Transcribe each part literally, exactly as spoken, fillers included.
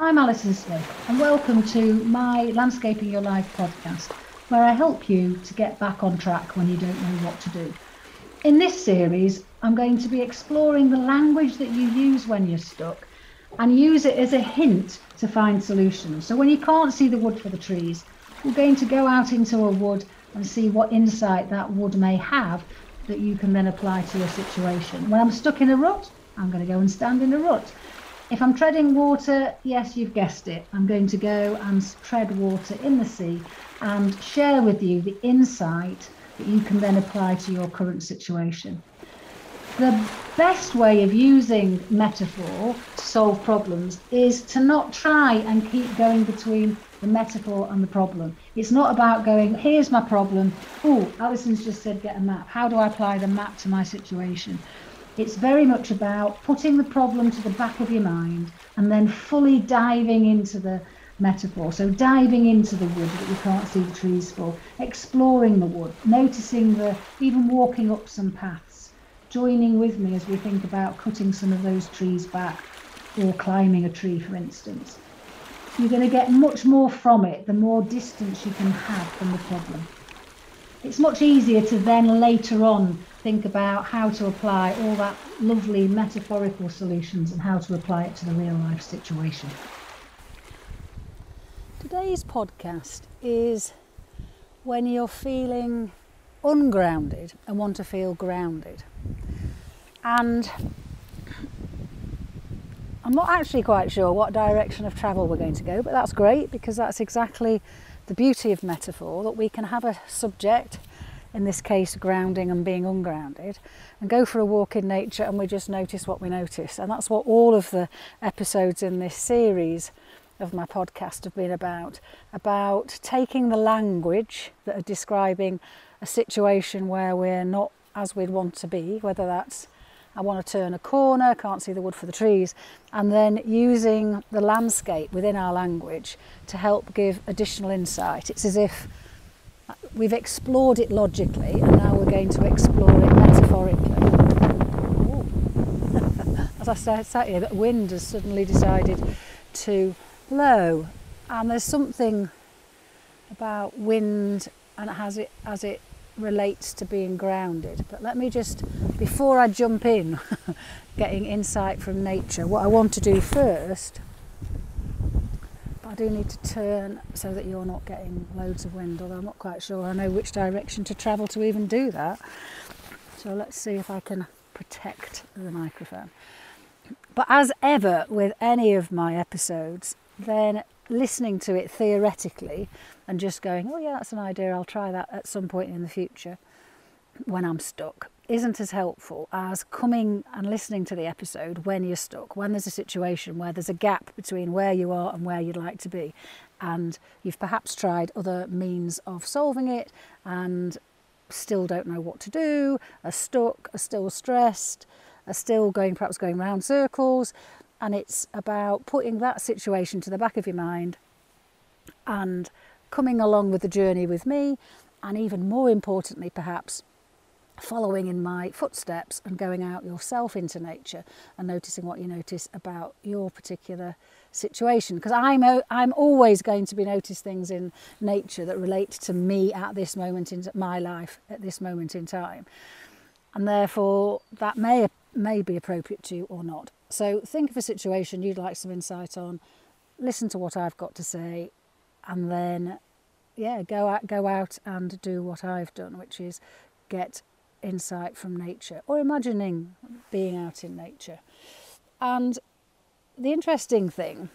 I'm Alison Smith, and welcome to my Landscaping Your Life podcast, where I help you to get back on track when you don't know what to do. In this series, I'm going to be exploring the language that you use when you're stuck and use it as a hint to find solutions. So when you can't see the wood for the trees, we're going to go out into a wood and see what insight that wood may have that you can then apply to your situation. When I'm stuck in a rut, I'm going to go and stand in a rut. If I'm treading water, yes, you've guessed it. I'm going to go and tread water in the sea and share with you the insight that you can then apply to your current situation. The best way of using metaphor to solve problems is to not try and keep going between the metaphor and the problem. It's not about going, here's my problem. Oh, Alison's just said get a map. How do I apply the map to my situation? It's very much about putting the problem to the back of your mind and then fully diving into the metaphor. So diving into the wood that you can't see the trees for, exploring the wood, noticing the, even walking up some paths, joining with me as we think about cutting some of those trees back or climbing a tree, for instance. You're going to get much more from it the more distance you can have from the problem. It's much easier to then later on think about how to apply all that lovely metaphorical solutions and how to apply it to the real life situation. Today's podcast is when you're feeling ungrounded and want to feel grounded. And I'm not actually quite sure what direction of travel we're going to go, but that's great because that's exactly the beauty of metaphor, that we can have a subject, in this case grounding and being ungrounded, and go for a walk in nature and we just notice what we notice. And that's what all of the episodes in this series of my podcast have been about, about taking the language that are describing a situation where we're not as we'd want to be, whether that's I want to turn a corner, can't see the wood for the trees, and then using the landscape within our language to help give additional insight. It's as if we've explored it logically and now we're going to explore it metaphorically. As I sat here, the wind has suddenly decided to blow, and there's something about wind and as it as it relates to being grounded. But let me just, before I jump in, getting insight from nature, what I want to do first, but I do need to turn so that you're not getting loads of wind, although I'm not quite sure I know which direction to travel to even do that. So let's see if I can protect the microphone. But as ever with any of my episodes, then listening to it theoretically and just going, oh yeah, that's an idea, I'll try that at some point in the future when I'm stuck, isn't as helpful as coming and listening to the episode when you're stuck, when there's a situation where there's a gap between where you are and where you'd like to be, and you've perhaps tried other means of solving it and still don't know what to do, are stuck, are still stressed, are still going, perhaps going round circles. And it's about putting that situation to the back of your mind and coming along with the journey with me, and even more importantly perhaps following in my footsteps and going out yourself into nature and noticing what you notice about your particular situation. Because I'm I'm always going to be notice things in nature that relate to me at this moment in my life, at this moment in time, and therefore that may may be appropriate to you or not. So think of a situation you'd like some insight on, listen to what I've got to say, and then yeah go out go out and do what I've done, which is get insight from nature, or imagining being out in nature. And the interesting thing,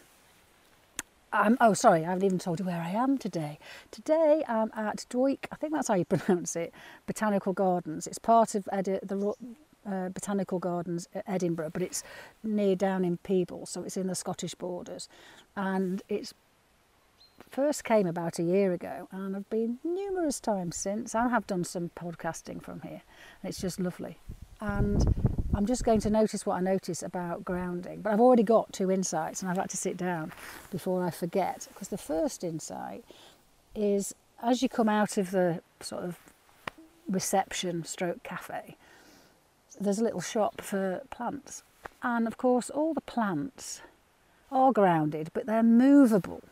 um, oh sorry, I haven't even told you where I am today. Today I'm at Dwyck, I think that's how you pronounce it, Botanical Gardens. It's part of Edi- the uh, Botanical Gardens at Edinburgh, but it's near down in Peebles, so it's in the Scottish borders. And it's first came about a year ago, and I've been numerous times since. I have done some podcasting from here, and it's just lovely. And I'm just going to notice what I notice about grounding, but I've already got two insights, and I've had to sit down before I forget, because the first insight is as you come out of the sort of reception stroke cafe, there's a little shop for plants, and of course all the plants are grounded, but they're movable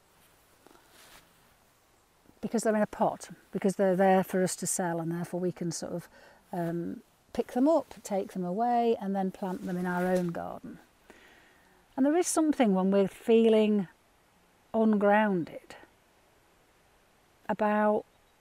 because they're in a pot, because they're there for us to sell, and therefore we can sort of um, pick them up, take them away, and then plant them in our own garden. And there is something when we're feeling ungrounded about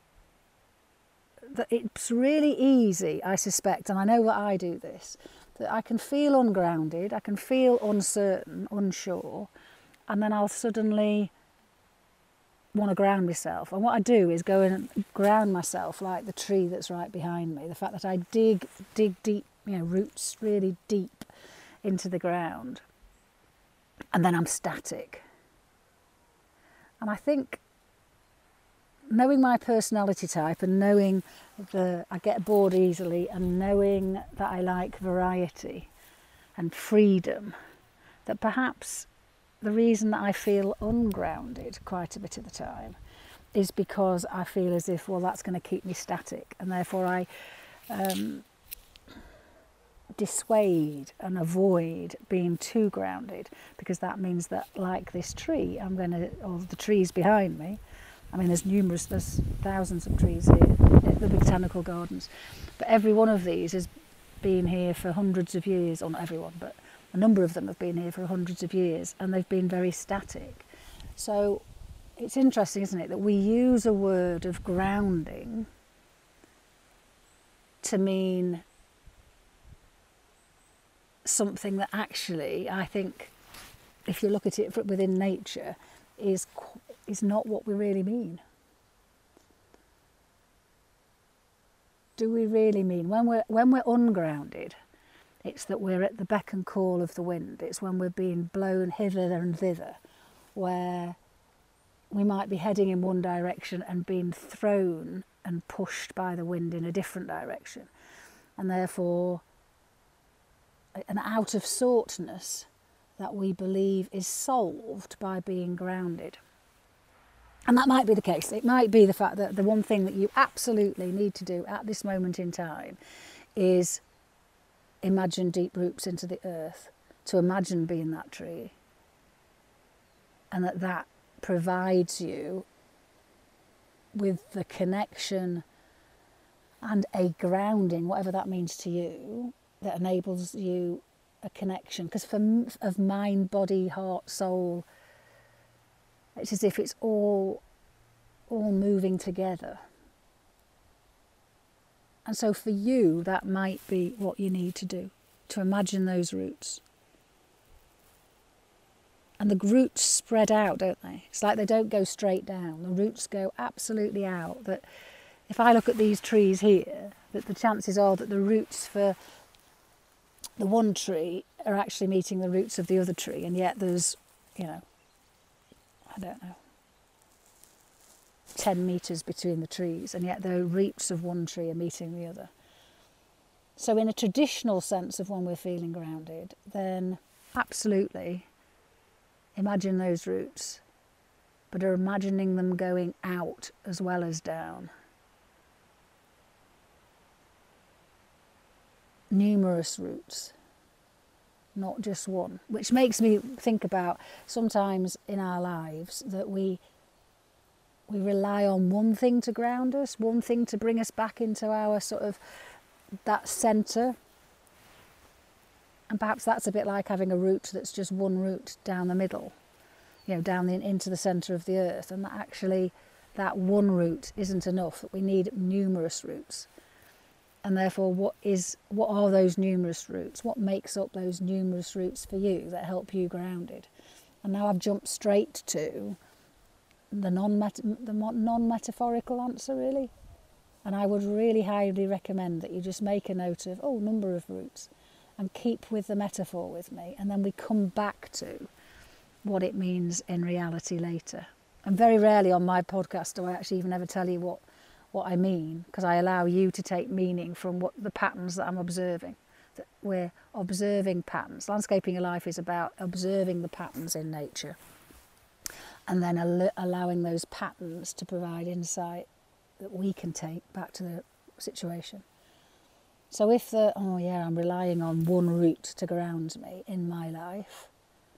that. It's really easy, I suspect, and I know that I do this, that I can feel ungrounded, I can feel uncertain, unsure, and then I'll suddenly want to ground myself. And what I do is go and ground myself like the tree that's right behind me. The fact that I dig, dig deep, you know, roots really deep into the ground, and then I'm static. And I think knowing my personality type and knowing that I get bored easily and knowing that I like variety and freedom, that perhaps the reason that I feel ungrounded quite a bit of the time is because I feel as if, well, that's going to keep me static, and therefore I um, dissuade and avoid being too grounded, because that means that, like this tree, I'm going to, or the trees behind me, I mean, there's numerous, there's thousands of trees here at the botanical gardens, but every one of these has been here for hundreds of years, or not everyone, but a number of them have been here for hundreds of years, and they've been very static. So it's interesting, isn't it, that we use a word of grounding to mean something that actually, I think, if you look at it within nature, is is not what we really mean. Do we really mean, when we're when we're ungrounded, it's that we're at the beck and call of the wind. It's when we're being blown hither and thither, where we might be heading in one direction and being thrown and pushed by the wind in a different direction, and therefore an out of sortness that we believe is solved by being grounded. And that might be the case. It might be the fact that the one thing that you absolutely need to do at this moment in time is imagine deep roots into the earth, to imagine being that tree, and that that provides you with the connection and a grounding, whatever that means to you, that enables you a connection. Because for of mind, body, heart, soul, it's as if it's all all moving together. And so for you, that might be what you need to do, to imagine those roots. And the roots spread out, don't they? It's like they don't go straight down. The roots go absolutely out. That if I look at these trees here, that the chances are that the roots for the one tree are actually meeting the roots of the other tree, and yet there's, you know, I don't know, ten metres between the trees, and yet the roots of one tree are meeting the other. So in a traditional sense of when we're feeling grounded, then absolutely imagine those roots, but are imagining them going out as well as down. Numerous roots, not just one, which makes me think about sometimes in our lives that we we rely on one thing to ground us, one thing to bring us back into our sort of that centre, and perhaps that's a bit like having a root that's just one root down the middle, you know, down the, into the centre of the earth, and that actually that one root isn't enough, that we need numerous roots. And therefore, what is what are those numerous roots? What makes up those numerous roots for you that help you grounded? And now I've jumped straight to the non-meta- the non-metaphorical answer, really. And I would really highly recommend that you just make a note of, oh, number of roots, and keep with the metaphor with me. And then we come back to what it means in reality later. And very rarely on my podcast do I actually even ever tell you what what I mean, because I allow you to take meaning from what the patterns that I'm observing. That we're observing patterns. Landscaping a Life is about observing the patterns in nature, and then al- allowing those patterns to provide insight that we can take back to the situation. So if the, oh yeah, I'm relying on one root to ground me in my life,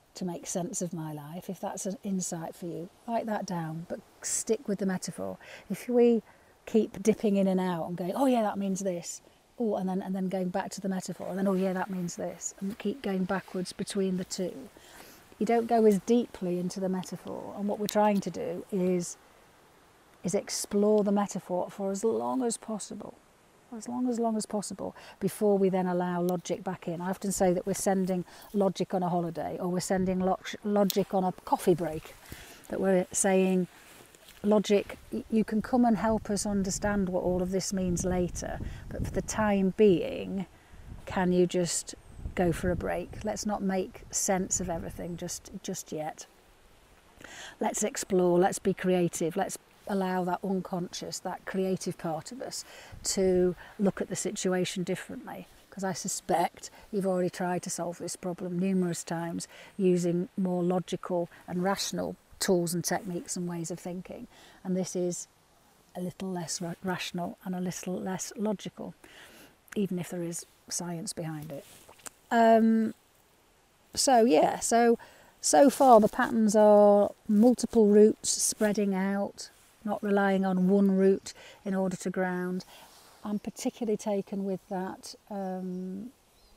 to make sense of my life, if that's an insight for you, write that down, but stick with the metaphor. If we keep dipping in and out and going, oh yeah, that means this, oh, and then and then going back to the metaphor, and then oh yeah, that means this, and keep going backwards between the two, you don't go as deeply into the metaphor. And what we're trying to do is is explore the metaphor for as long as possible. As long as long as possible before we then allow logic back in. I often say that we're sending logic on a holiday, or we're sending log- logic on a coffee break. That we're saying, logic, you can come and help us understand what all of this means later, but for the time being, can you just go for a break? Let's not make sense of everything just just yet. Let's explore, let's be creative, let's allow that unconscious, that creative part of us to look at the situation differently. Because I suspect you've already tried to solve this problem numerous times using more logical and rational tools and techniques and ways of thinking. And this is a little less ra- rational and a little less logical, even if there is science behind it. Um, so yeah, so so far the patterns are multiple routes spreading out, not relying on one route in order to ground. I'm particularly taken with that, um,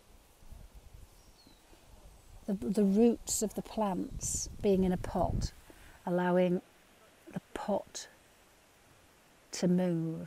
the, the roots of the plants being in a pot, allowing the pot to move.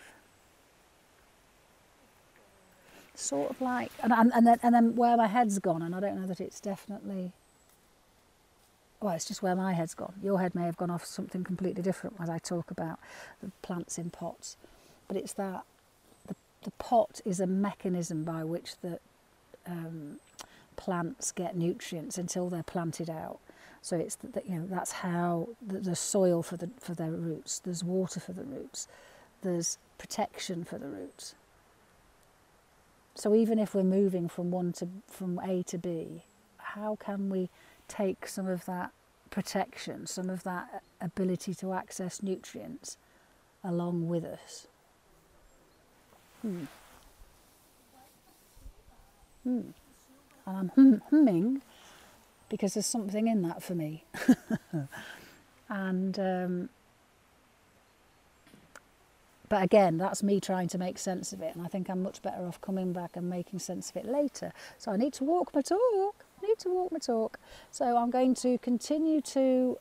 Sort of like, and, and, and, then, and then where my head's gone, and I don't know that it's definitely, well, it's just where my head's gone. Your head may have gone off something completely different as I talk about the plants in pots. But it's that the, the pot is a mechanism by which the um, plants get nutrients until they're planted out. So it's that, you know, that's how the, there's soil for the for their roots. There's water for the roots. There's protection for the roots. So even if we're moving from one to from A to B, how can we take some of that protection, some of that ability to access nutrients along with us? Hmm. Hmm. And I'm hum- humming because there's something in that for me. and um, but again, that's me trying to make sense of it, and I think I'm much better off coming back and making sense of it later. So I need to walk my talk. I need to walk my talk. So I'm going to continue to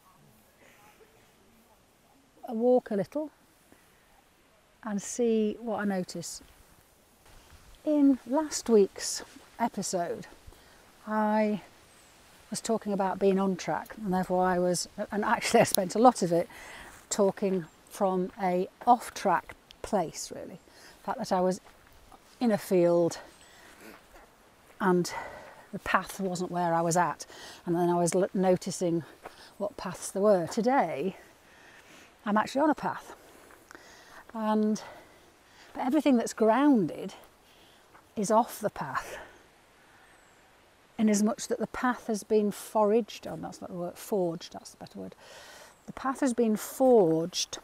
walk a little and see what I notice. In last week's episode, I was talking about being on track, and therefore I was, and actually I spent a lot of it talking from a off-track place, really. The fact that I was in a field and the path wasn't where I was at, and then I was l- noticing what paths there were. Today, I'm actually on a path, and but everything that's grounded is off the path, in as much that the path has been foraged, oh, that's not the word, forged, that's the better word. The path has been forged,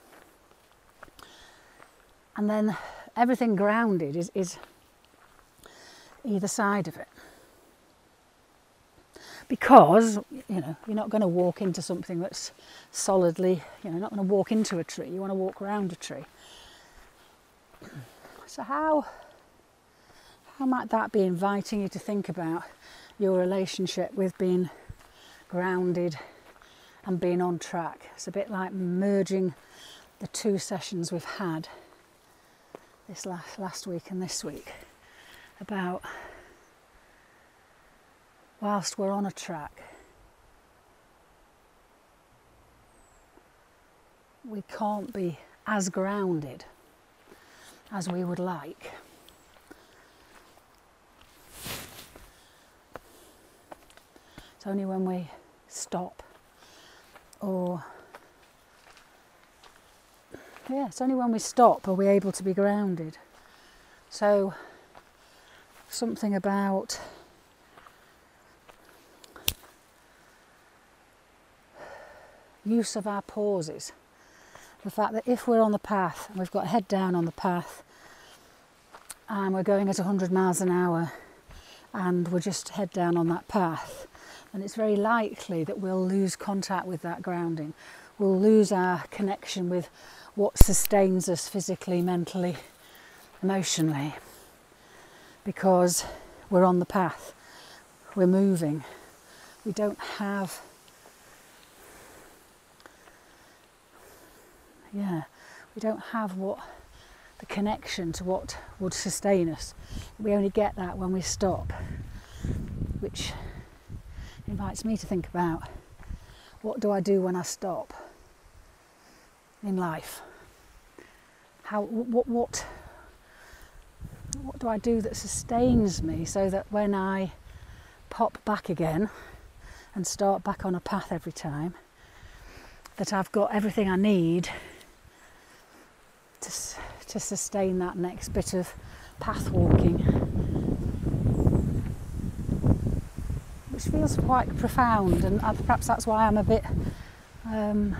and then everything grounded is, is either side of it. Because, you know, you're not going to walk into something that's solidly, you know, you're not going to walk into a tree, you want to walk around a tree. So how, how might that be inviting you to think about your relationship with being grounded and being on track? It's a bit like merging the two sessions we've had this last, last week and this week about whilst we're on a track, we can't be as grounded as we would like. It's only when we stop, or yeah, it's only when we stop are we able to be grounded. So something about use of our pauses. The fact that if we're on the path and we've got head down on the path and we're going at one hundred miles an hour and we're just head down on that path, And it's very likely that we'll lose contact with that grounding. We'll lose our connection with what sustains us physically, mentally, emotionally, because we're on the path, we're moving. We don't have, yeah, we don't have what the connection to what would sustain us. We only get that when we stop, which invites me to think about, what do I do when I stop in life? How, what, what, what do I do that sustains me so that when I pop back again and start back on a path every time, that I've got everything I need to, to sustain that next bit of path walking, which feels quite profound, and perhaps that's why I'm a bit um,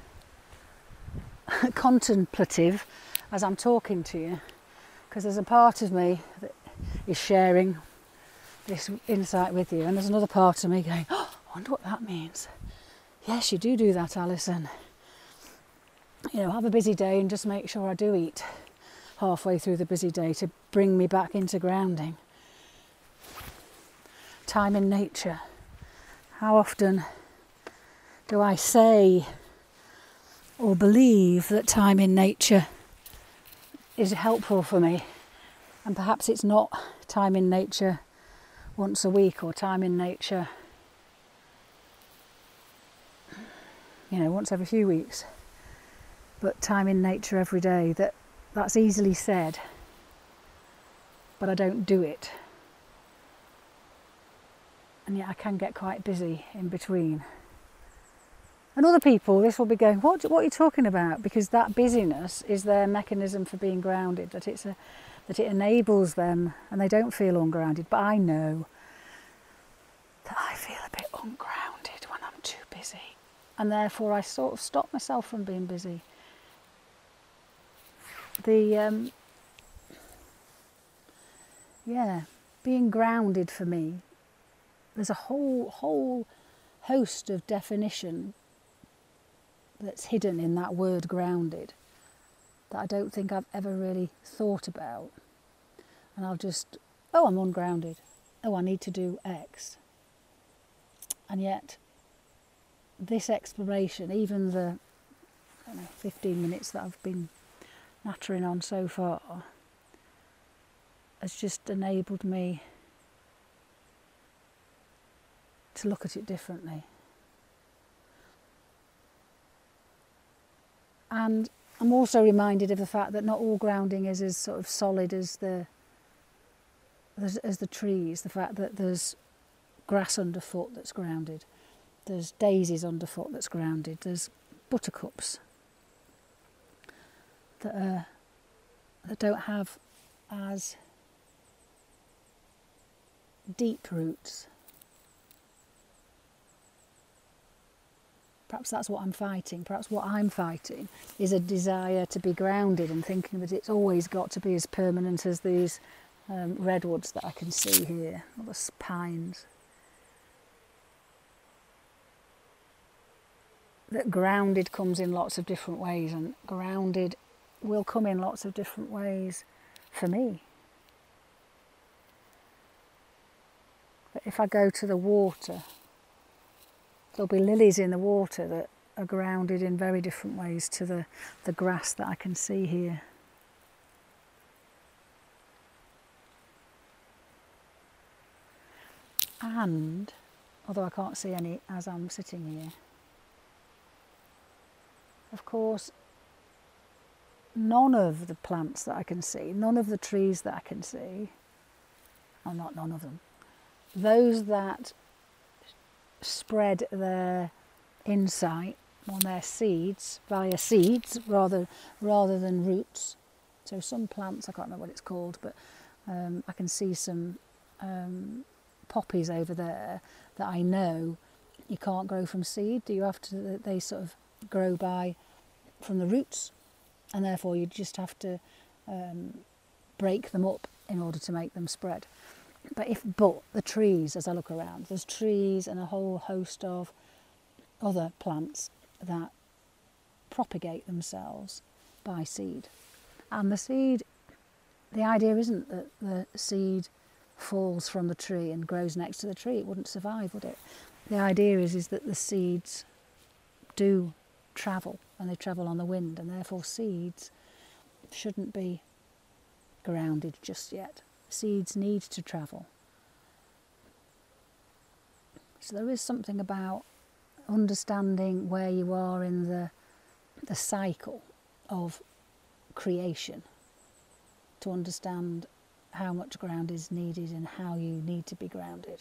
contemplative as I'm talking to you, because there's a part of me that is sharing this insight with you, and there's another part of me going, oh, I wonder what that means. Yes, you do do that, Alison. You know, have a busy day and just make sure I do eat halfway through the busy day to bring me back into grounding. Time in nature. How often do I say or believe that time in nature is helpful for me, and perhaps it's not time in nature once a week or time in nature, you know, once every few weeks, but time in nature every day. That that's easily said, but I don't do it, and yet I can get quite busy in between. And other people, this will be going, what, what are you talking about? Because that busyness is their mechanism for being grounded, that it's a, that it enables them and they don't feel ungrounded. But I know that I feel a bit ungrounded when I'm too busy. And therefore I sort of stop myself from being busy. The, um, yeah, being grounded for me, there's a whole, whole host of definition that's hidden in that word grounded that I don't think I've ever really thought about. And I'll just, oh, I'm ungrounded. Oh, I need to do X. And yet, this exploration, even the I don't know, fifteen minutes that I've been nattering on so far, has just enabled me to look at it differently. And I'm also reminded of the fact that not all grounding is as sort of solid as the as, as the trees. The fact that there's grass underfoot that's grounded, there's daisies underfoot that's grounded, there's buttercups that are, that don't have as deep roots. Perhaps that's what I'm fighting. Perhaps what I'm fighting is a desire to be grounded and thinking that it's always got to be as permanent as these um, redwoods that I can see here, or the pines. That grounded comes in lots of different ways, and grounded will come in lots of different ways for me. But if I go to the water, there'll be lilies in the water that are grounded in very different ways to the, the grass that I can see here. And, although I can't see any as I'm sitting here, of course, none of the plants that I can see, none of the trees that I can see, well, not none of them, those that spread their insight on their seeds via seeds rather rather than roots. So some plants, I can't remember what it's called, but um, I can see some um, poppies over there that I know you can't grow from seed. You have to, they sort of grow by from the roots, and therefore you just have to um, break them up in order to make them spread. But if, but the trees, as I look around, there's trees and a whole host of other plants that propagate themselves by seed. And the seed, the idea isn't that the seed falls from the tree and grows next to the tree. It wouldn't survive, would it? The idea is, is that the seeds do travel, and they travel on the wind, and therefore seeds shouldn't be grounded just yet. Seeds need to travel. So there is something about understanding where you are in the the cycle of creation to understand how much ground is needed and how you need to be grounded.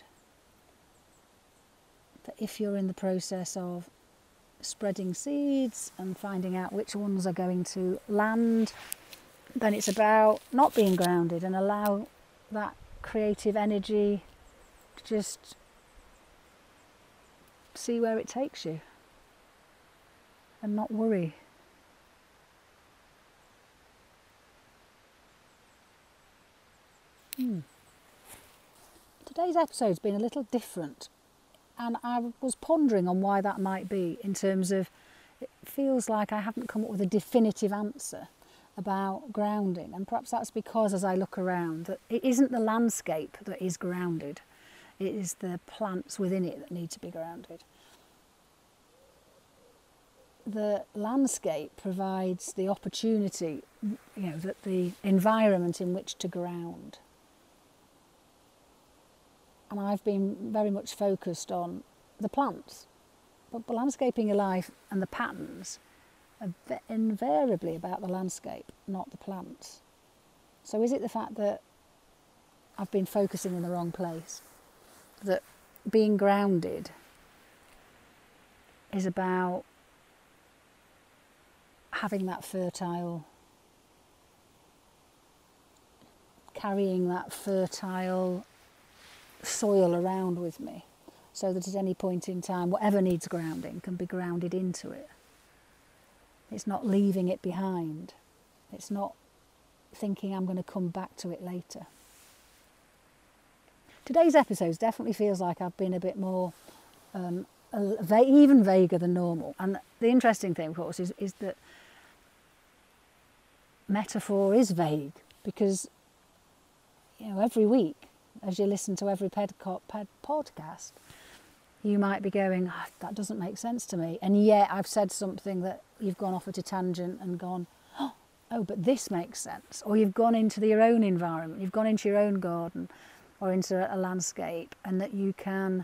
That if you're in the process of spreading seeds and finding out which ones are going to land, then it's about not being grounded and allow that creative energy to just see where it takes you and not worry. Hmm. Today's episode's been a little different, and I was pondering on why that might be, in terms of it feels like I haven't come up with a definitive answer about grounding, and perhaps that's because as I look around that it isn't the landscape that is grounded, it is the plants within it that need to be grounded. The landscape provides the opportunity, you know, that the environment in which to ground. And I've been very much focused on the plants, but the landscaping your life and the patterns are invariably about the landscape, not the plants. So is it the fact that I've been focusing in the wrong place? That being grounded is about having that fertile, carrying that fertile soil around with me, so that at any point in time, whatever needs grounding can be grounded into it. It's not leaving it behind. It's not thinking I'm going to come back to it later. Today's episode definitely feels like I've been a bit more, um, va- even vaguer than normal. And the interesting thing, of course, is, is that metaphor is vague, because, you know, every week, as you listen to every ped- ped- podcast, you might be going, oh, that doesn't make sense to me. And yet I've said something that you've gone off at a tangent and gone, oh, oh, but this makes sense. Or you've gone into the, your own environment, you've gone into your own garden or into a landscape, and that you can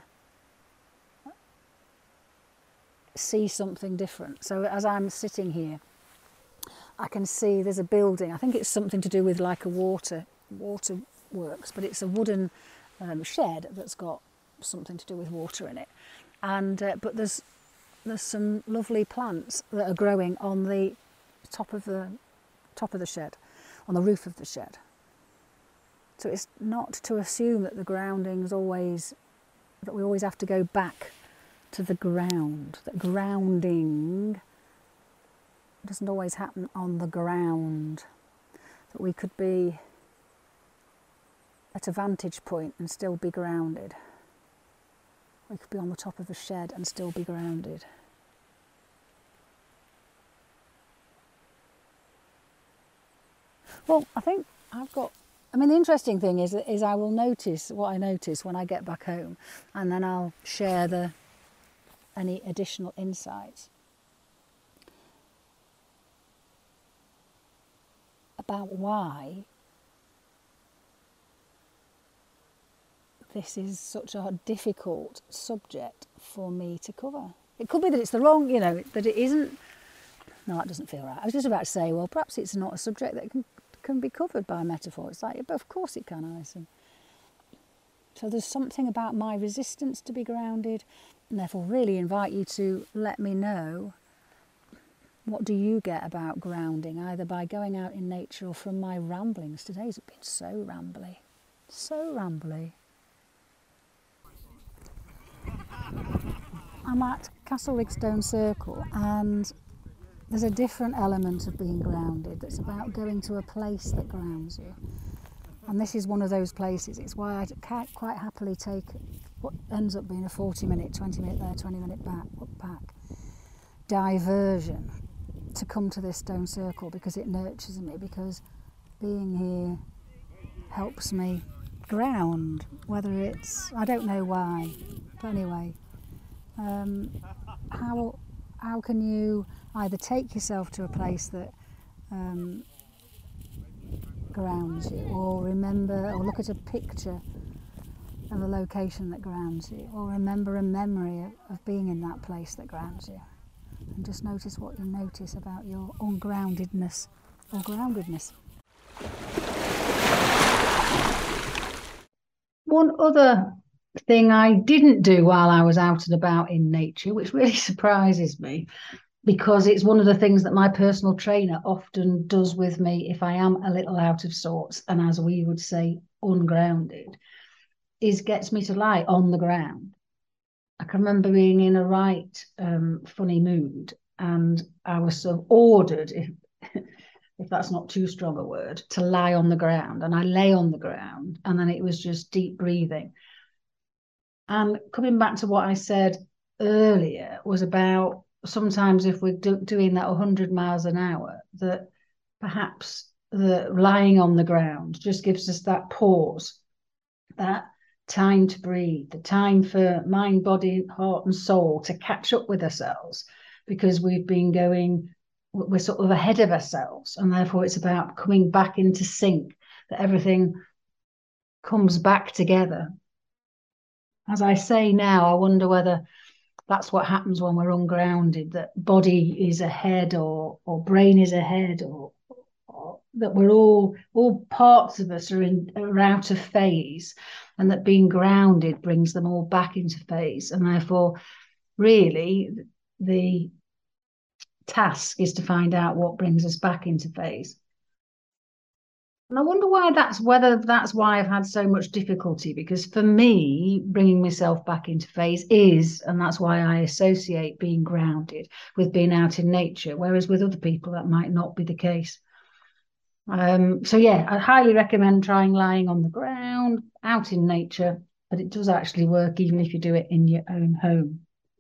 see something different. So as I'm sitting here, I can see there's a building. I think it's something to do with like a water, water works, but it's a wooden um, shed that's got something to do with water in it. And uh, but there's there's some lovely plants that are growing on the top of the top of the shed, on the roof of the shed. So it's not to assume that the grounding's always, that we always have to go back to the ground. That grounding doesn't always happen on the ground. That we could be at a vantage point and still be grounded. We could be on the top of a shed and still be grounded. Well, I think I've got, I mean, the interesting thing is, is I will notice what I notice when I get back home, and then I'll share the any additional insights about why this is such a difficult subject for me to cover. It could be that it's the wrong, you know, that it isn't. No, that doesn't feel right. I was just about to say, well, perhaps it's not a subject that can can be covered by metaphor. It's like, but of course it can, Alison. So there's something about my resistance to be grounded, and therefore really invite you to let me know, what do you get about grounding, either by going out in nature or from my ramblings. Today's been so rambly, so rambly. I'm at Castle Rigstone Circle, and there's a different element of being grounded that's about going to a place that grounds you. And this is one of those places. It's why I quite happily take what ends up being a forty minute, twenty minute there, twenty minute back, back diversion to come to this stone circle, because it nurtures me, because being here helps me ground, whether it's, I don't know why, but anyway, um, how, how can you either take yourself to a place that um, grounds you, or remember, or look at a picture of a location that grounds you, or remember a memory of, of being in that place that grounds you, and just notice what you notice about your ungroundedness or groundedness. One other thing I didn't do while I was out and about in nature, which really surprises me, because it's one of the things that my personal trainer often does with me if I am a little out of sorts and, as we would say, ungrounded, is gets me to lie on the ground. I can remember being in a right um, funny mood, and I was sort of ordered, if, if that's not too strong a word, to lie on the ground. And I lay on the ground, and then it was just deep breathing. And coming back to what I said earlier was about sometimes if we're do, doing that one hundred miles an hour, that perhaps the lying on the ground just gives us that pause, that time to breathe, the time for mind, body, heart and soul to catch up with ourselves, because we've been going, we're sort of ahead of ourselves, and therefore it's about coming back into sync, that everything comes back together. As I say now, I wonder whether that's what happens when we're ungrounded, that body is ahead, or or brain is ahead, or, or that we're all, all parts of us are, in, are out of phase, and that being grounded brings them all back into phase. And therefore, really, the task is to find out what brings us back into phase. And I wonder why that's, whether that's why I've had so much difficulty, because for me, bringing myself back into phase is, and that's why I associate being grounded with being out in nature, whereas with other people that might not be the case. Um, so yeah, I highly recommend trying lying on the ground, out in nature, but it does actually work even if you do it in your own home.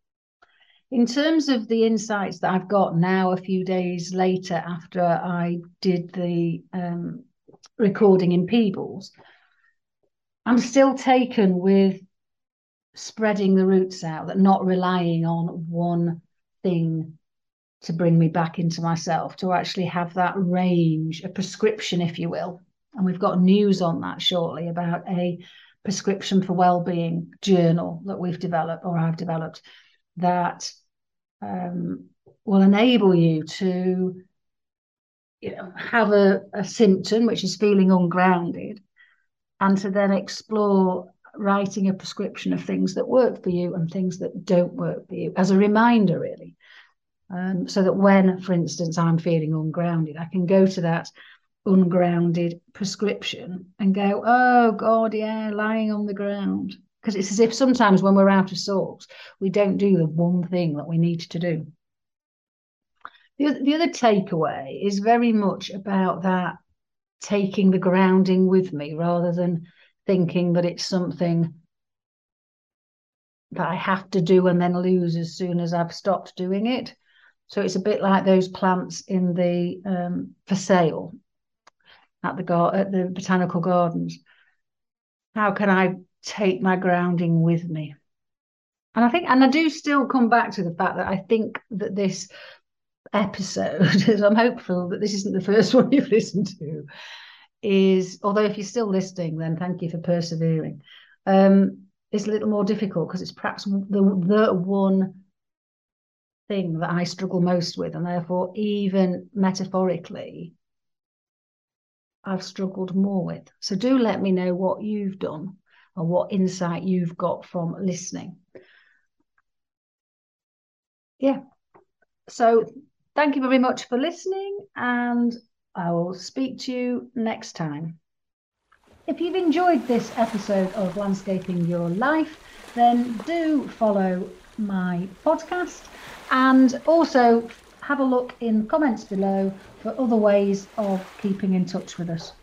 In terms of the insights that I've got now, a few days later after I did the um, recording in Peebles, I'm still taken with spreading the roots out, that not relying on one thing to bring me back into myself, to actually have that range, a prescription, if you will. And we've got news on that shortly about a prescription for well-being journal that we've developed, or I've developed, that um, will enable you to, you know, have a, a symptom, which is feeling ungrounded, and to then explore writing a prescription of things that work for you and things that don't work for you, as a reminder, really. Um, so that when, for instance, I'm feeling ungrounded, I can go to that ungrounded prescription and go, oh God, yeah, lying on the ground. Because it's as if sometimes when we're out of sorts, we don't do the one thing that we need to do. The, the other takeaway is very much about that taking the grounding with me, rather than thinking that it's something that I have to do and then lose as soon as I've stopped doing it. So it's a bit like those plants in the um, for sale at the gar- at the botanical gardens. How can I take my grounding with me? And I think, and I do still come back to the fact that I think that this episode, I'm hopeful that this isn't the first one you've listened to, is, although if you're still listening, then thank you for persevering, um, it's a little more difficult because it's perhaps the, the one thing that I struggle most with, and therefore even metaphorically I've struggled more with. So do let me know what you've done or what insight you've got from listening. Yeah, so thank you very much for listening, and I will speak to you next time. If you've enjoyed this episode of Landscaping Your Life, then do follow my podcast, and also have a look in the comments below for other ways of keeping in touch with us.